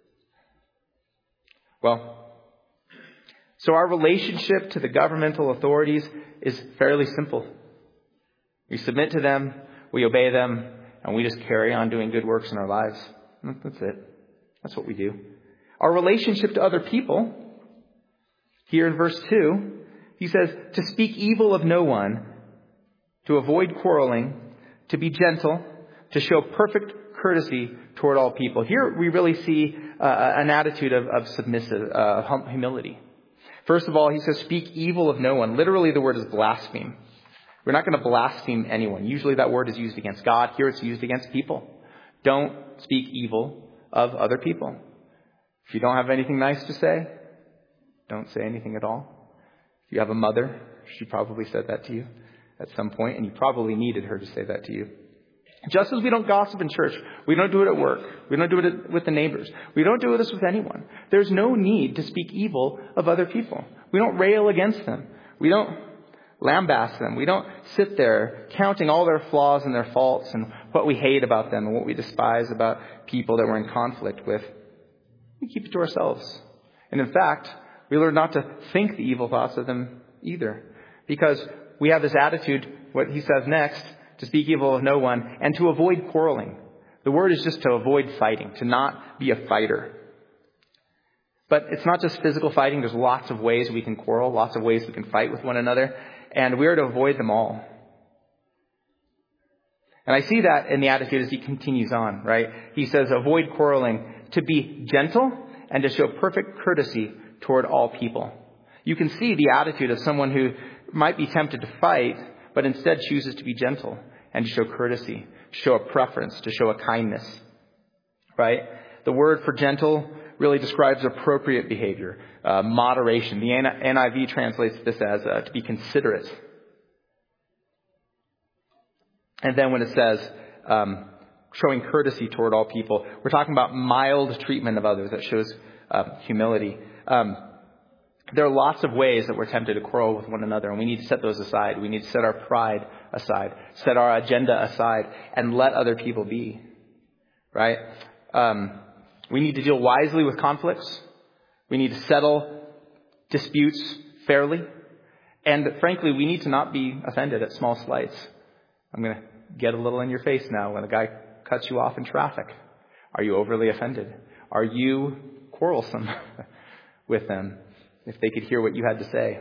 Well, so our relationship to the governmental authorities is fairly simple. We submit to them, we obey them, and we just carry on doing good works in our lives. That's it. That's what we do. Our relationship to other people, here in verse 2, he says, to speak evil of no one, to avoid quarreling, to be gentle, to show perfect courtesy toward all people. Here we really see an attitude of submissive humility. First of all, he says, speak evil of no one. Literally, the word is blaspheme. We're not going to blaspheme anyone. Usually that word is used against God. Here it's used against people. Don't speak evil of other people. If you don't have anything nice to say, don't say anything at all. If you have a mother, she probably said that to you at some point, and you probably needed her to say that to you. Just as we don't gossip in church, we don't do it at work. We don't do it with the neighbors. We don't do this with anyone. There's no need to speak evil of other people. We don't rail against them. We don't lambaste them. We don't sit there counting all their flaws and their faults and what we hate about them and what we despise about people that we're in conflict with. We keep it to ourselves. And in fact, we learn not to think the evil thoughts of them either. Because we have this attitude, what he says next, to speak evil of no one and to avoid quarreling. The word is just to avoid fighting, to not be a fighter. But it's not just physical fighting. There's lots of ways we can quarrel, lots of ways we can fight with one another, and we are to avoid them all. And I see that in the attitude as he continues on, right? He says, avoid quarreling, to be gentle and to show perfect courtesy toward all people. You can see the attitude of someone who might be tempted to fight, but instead chooses to be gentle and to show courtesy, to show a preference, to show a kindness, right? The word for gentle really describes appropriate behavior, moderation. The NIV translates this as to be considerate. And then when it says showing courtesy toward all people, we're talking about mild treatment of others that shows humility. There are lots of ways that we're tempted to quarrel with one another, and we need to set those aside. We need to set our pride aside, set our agenda aside, and let other people be, right? We need to deal wisely with conflicts. We need to settle disputes fairly. And frankly, we need to not be offended at small slights. I'm going to get a little in your face now when a guy cuts you off in traffic. Are you overly offended? Are you quarrelsome with them? If they could hear what you had to say.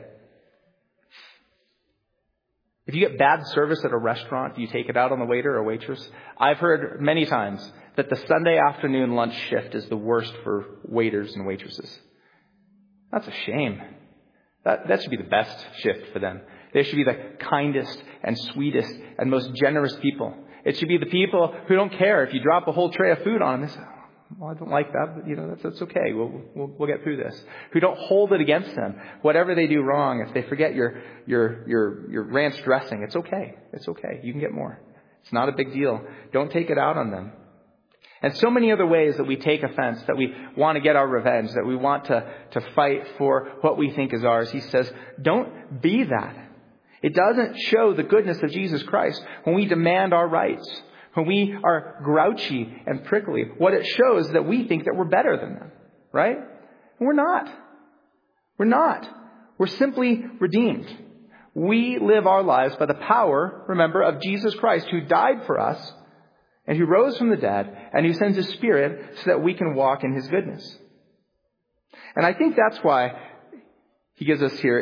If you get bad service at a restaurant, do you take it out on the waiter or waitress? I've heard many times that the Sunday afternoon lunch shift is the worst for waiters and waitresses. That's a shame. That should be the best shift for them. They should be the kindest and sweetest and most generous people. It should be the people who don't care if you drop a whole tray of food on them. They say, well, I don't like that, but that's okay. We'll get through this. Who don't hold it against them. Whatever they do wrong, if they forget your ranch dressing, it's okay. It's okay. You can get more. It's not a big deal. Don't take it out on them. And so many other ways that we take offense, that we want to get our revenge, that we want to fight for what we think is ours. He says, don't be that. It doesn't show the goodness of Jesus Christ when we demand our rights, when we are grouchy and prickly. What it shows is that we think that we're better than them, right? And we're not. We're not. We're simply redeemed. We live our lives by the power, remember, of Jesus Christ, who died for us and who rose from the dead and who sends His Spirit so that we can walk in His goodness. And I think that's why He gives us here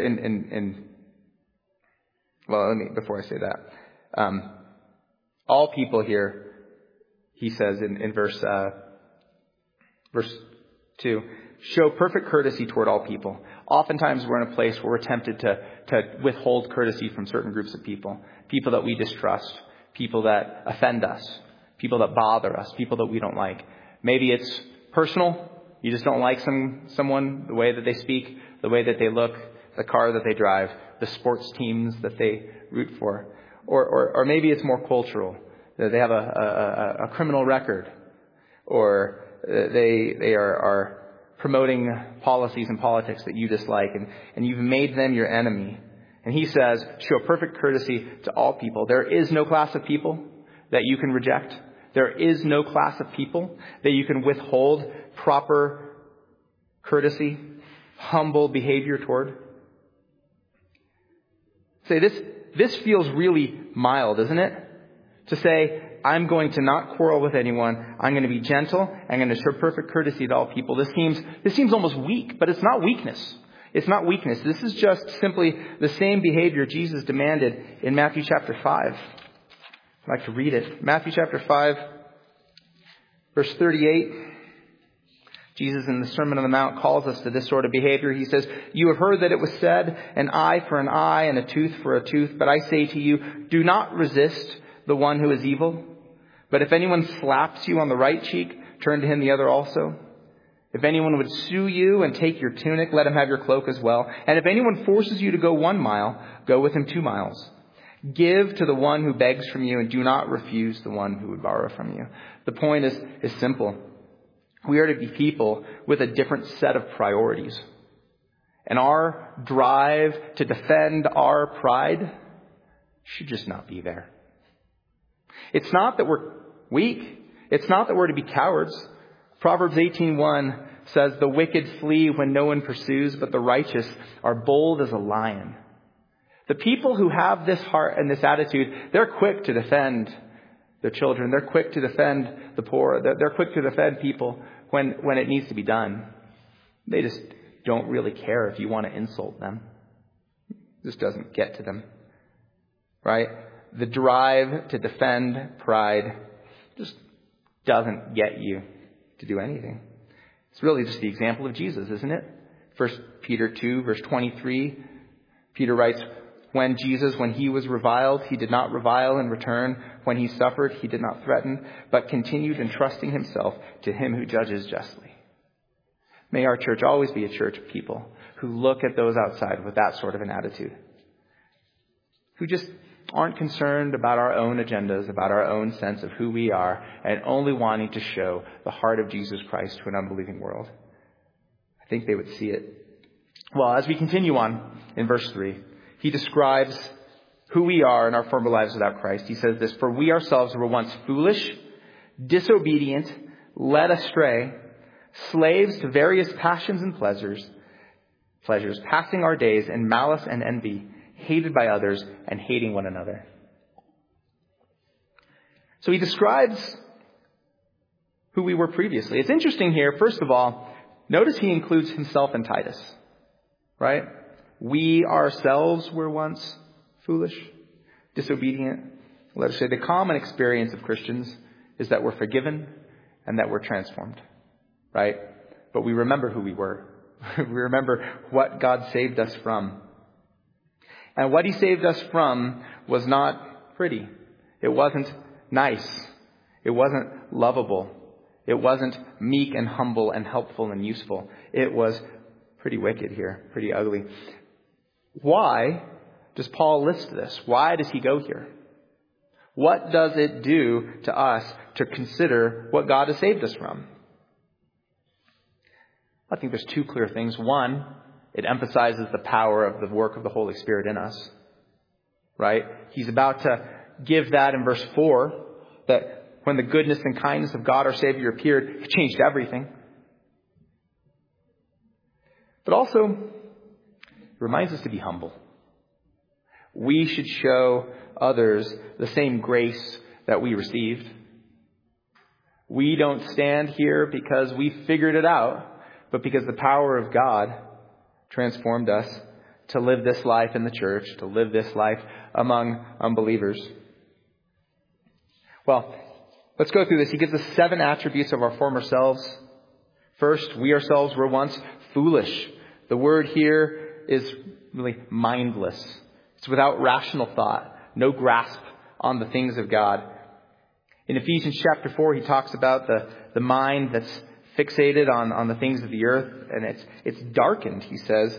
before I say that, all people here, He says in verse 2, show perfect courtesy toward all people. Oftentimes we're in a place where we're tempted to withhold courtesy from certain groups of people. People that we distrust. People that offend us. People that bother us. People that we don't like. Maybe it's personal. You just don't like someone, the way that they speak, the way that they look, the car that they drive, the sports teams that they root for. Or maybe it's more cultural. That they have a criminal record. Or they are promoting policies and politics that you dislike, and you've made them your enemy. And He says, show perfect courtesy to all people. There is no class of people that you can reject. There is no class of people that you can withhold proper courtesy, humble behavior toward. Say, this feels really mild, isn't it? To say, I'm going to not quarrel with anyone. I'm going to be gentle. I'm going to show perfect courtesy to all people. This seems almost weak, but it's not weakness. It's not weakness. This is just simply the same behavior Jesus demanded in Matthew chapter 5. I'd like to read it. Matthew chapter 5, verse 38. Jesus in the Sermon on the Mount calls us to this sort of behavior. He says, you have heard that it was said, an eye for an eye and a tooth for a tooth. But I say to you, do not resist the one who is evil. But if anyone slaps you on the right cheek, turn to him the other also. If anyone would sue you and take your tunic, let him have your cloak as well. And if anyone forces you to go 1 mile, go with him 2 miles. Give to the one who begs from you and do not refuse the one who would borrow from you. The point is simple. We are to be people with a different set of priorities. And our drive to defend our pride should just not be there. It's not that we're weak. It's not that we're to be cowards. Proverbs 18:1 says, the wicked flee when no one pursues, but the righteous are bold as a lion. The people who have this heart and this attitude, they're quick to defend their children. They're quick to defend the poor. They're quick to defend people when it needs to be done. They just don't really care if you want to insult them. This doesn't get to them. Right? The drive to defend pride just doesn't get you to do anything. It's really just the example of Jesus, isn't it? 1 Peter 2, verse 23, Peter writes, when he was reviled, he did not revile in return. When he suffered, he did not threaten, but continued entrusting himself to him who judges justly. May our church always be a church of people who look at those outside with that sort of an attitude. Who just aren't concerned about our own agendas, about our own sense of who we are, and only wanting to show the heart of Jesus Christ to an unbelieving world. I think they would see it. Well, as we continue on in verse 3, he describes who we are in our former lives without Christ. He says this, for we ourselves were once foolish, disobedient, led astray, slaves to various passions and pleasures, passing our days in malice and envy, hated by others and hating one another. So he describes who we were previously. It's interesting here, first of all, notice he includes himself and Titus, right? We ourselves were once foolish, disobedient. Let us say the common experience of Christians is that we're forgiven and that we're transformed, right? But we remember who we were. We remember what God saved us from. And what he saved us from was not pretty. It wasn't nice. It wasn't lovable. It wasn't meek and humble and helpful and useful. It was pretty wicked here, pretty ugly. Why does Paul list this? Why does he go here? What does it do to us to consider what God has saved us from? I think there's two clear things. One, it emphasizes the power of the work of the Holy Spirit in us. Right? He's about to give that in verse 4, that when the goodness and kindness of God our Savior appeared, it changed everything. But also, it reminds us to be humble. We should show others the same grace that we received. We don't stand here because we figured it out, but because the power of God transformed us to live this life in the church, to live this life among unbelievers. Well, let's go through this. He gives us 7 attributes of our former selves. First, we ourselves were once foolish. The word here is really mindless. It's without rational thought, no grasp on the things of God. In Ephesians chapter 4, he talks about the mind that's fixated on the things of the earth, and it's darkened, he says.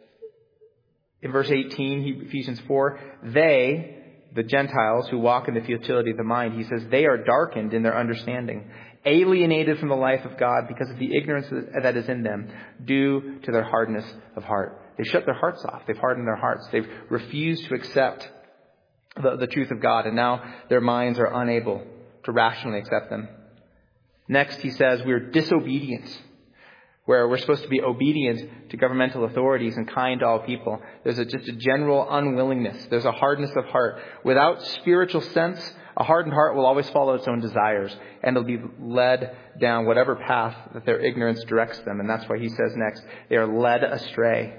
In verse 18, Ephesians 4, they, the Gentiles who walk in the futility of the mind, he says, they are darkened in their understanding, alienated from the life of God because of the ignorance that is in them, due to their hardness of heart. They've shut their hearts off. They've hardened their hearts. They've refused to accept the truth of God, and now their minds are unable to rationally accept them. Next, he says, we're disobedient, where we're supposed to be obedient to governmental authorities and kind to all people. There's just a general unwillingness. There's a hardness of heart. Without spiritual sense, a hardened heart will always follow its own desires, and it'll be led down whatever path that their ignorance directs them. And that's why he says next, they are led astray.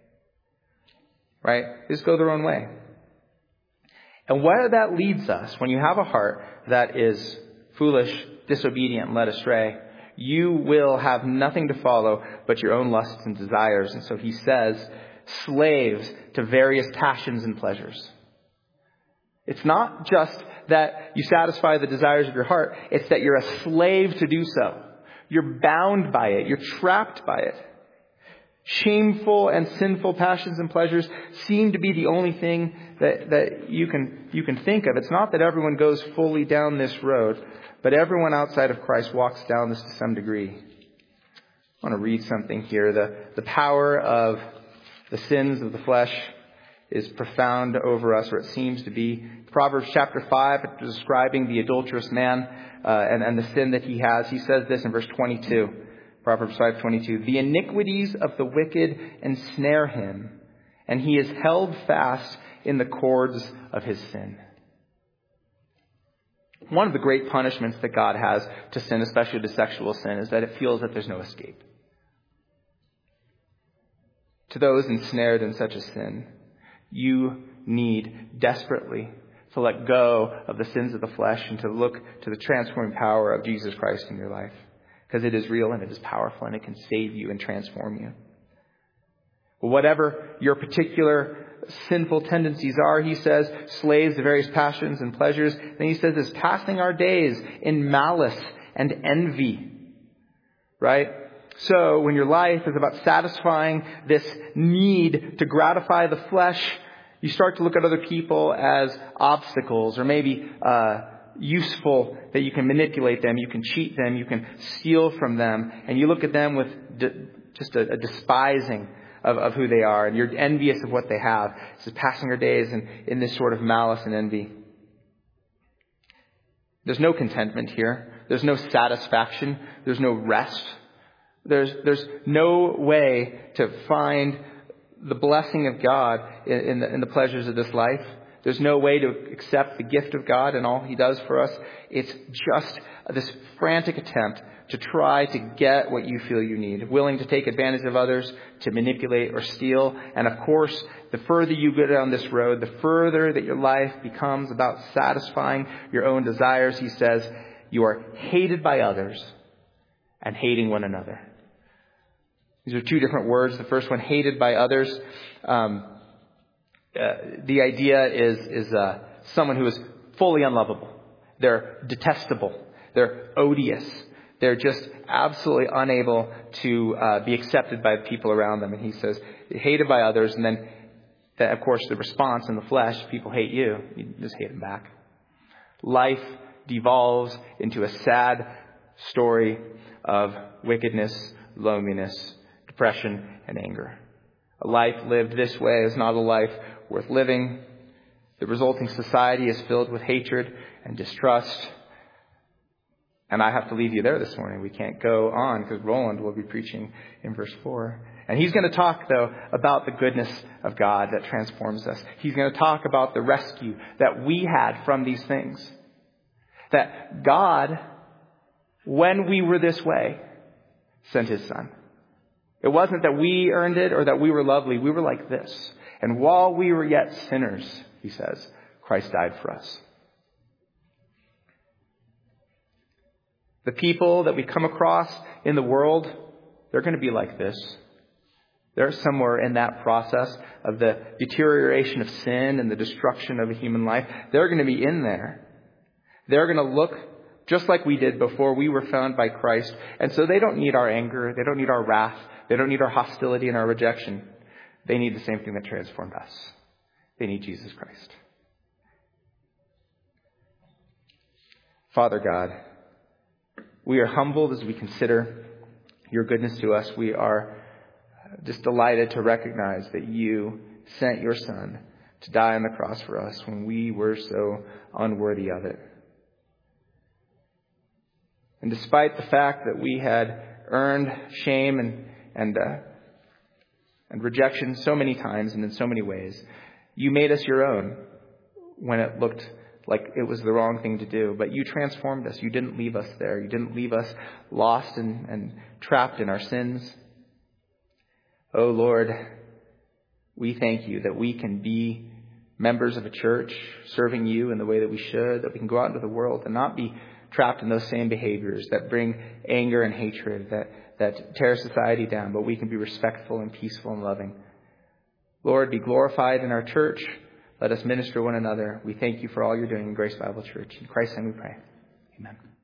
Right? They just go their own way. And where that leads us, when you have a heart that is foolish, disobedient, and led astray, you will have nothing to follow but your own lusts and desires. And so he says, slaves to various passions and pleasures. It's not just that you satisfy the desires of your heart. It's that you're a slave to do so. You're bound by it. You're trapped by it. Shameful and sinful passions and pleasures seem to be the only thing that you can think of. It's not that everyone goes fully down this road, but everyone outside of Christ walks down this to some degree. I want to read something here. The power of the sins of the flesh is profound over us, or it seems to be. Proverbs chapter 5, describing the adulterous man and the sin that he has, he says this in verse 22. Proverbs 5:22. The iniquities of the wicked ensnare him, and he is held fast in the cords of his sin. One of the great punishments that God has to sin, especially to sexual sin, is that it feels that there's no escape. To those ensnared in such a sin, you need desperately to let go of the sins of the flesh and to look to the transforming power of Jesus Christ in your life. Because it is real and it is powerful and it can save you and transform you. Well, whatever your particular sinful tendencies are, he says, slaves to various passions and pleasures. Then he says this, passing our days in malice and envy. Right? So when your life is about satisfying this need to gratify the flesh, you start to look at other people as obstacles, or maybe useful, that you can manipulate them, you can cheat them, you can steal from them, and you look at them with just a despising of who they are, and you're envious of what they have. This is passing our days in this sort of malice and envy. There's no contentment here. There's no satisfaction. There's no rest. There's no way to find the blessing of God in the pleasures of this life. There's no way to accept the gift of God and all He does for us. It's just this frantic attempt to try to get what you feel you need, willing to take advantage of others, to manipulate or steal. And of course, the further you go down this road, the further that your life becomes about satisfying your own desires. He says, you are hated by others and hating one another. These are two different words. The first one, hated by others. The idea is someone who is fully unlovable. They're detestable. They're odious. They're just absolutely unable to be accepted by the people around them. And he says, hated by others. And then, of course, the response in the flesh, people hate you. You just hate them back. Life devolves into a sad story of wickedness, loneliness, depression, and anger. A life lived this way is not a life worth living. The resulting society is filled with hatred and distrust. And I have to leave you there this morning. We can't go on because Roland will be preaching in verse 4. And he's going to talk, though, about the goodness of God that transforms us. He's going to talk about the rescue that we had from these things. That God, when we were this way, sent his Son. It wasn't that we earned it or that we were lovely. We were like this. And while we were yet sinners, he says, Christ died for us. The people that we come across in the world, they're going to be like this. They're somewhere in that process of the deterioration of sin and the destruction of a human life. They're going to be in there. They're going to look just like we did before we were found by Christ. And so they don't need our anger. They don't need our wrath. They don't need our hostility and our rejection. They need the same thing that transformed us. They need Jesus Christ. Father God, we are humbled as we consider your goodness to us. We are just delighted to recognize that you sent your Son to die on the cross for us when we were so unworthy of it. And despite the fact that we had earned shame and rejection so many times and in so many ways, you made us your own when it looked like it was the wrong thing to do. But you transformed us. You didn't leave us there. You didn't leave us lost and trapped in our sins. Oh Lord, we thank you that we can be members of a church serving you in the way that we should, that we can go out into the world and not be trapped in those same behaviors that bring anger and hatred, that tear society down, but we can be respectful and peaceful and loving. Lord, be glorified in our church. Let us minister one another. We thank you for all you're doing in Grace Bible Church. In Christ's name we pray. Amen.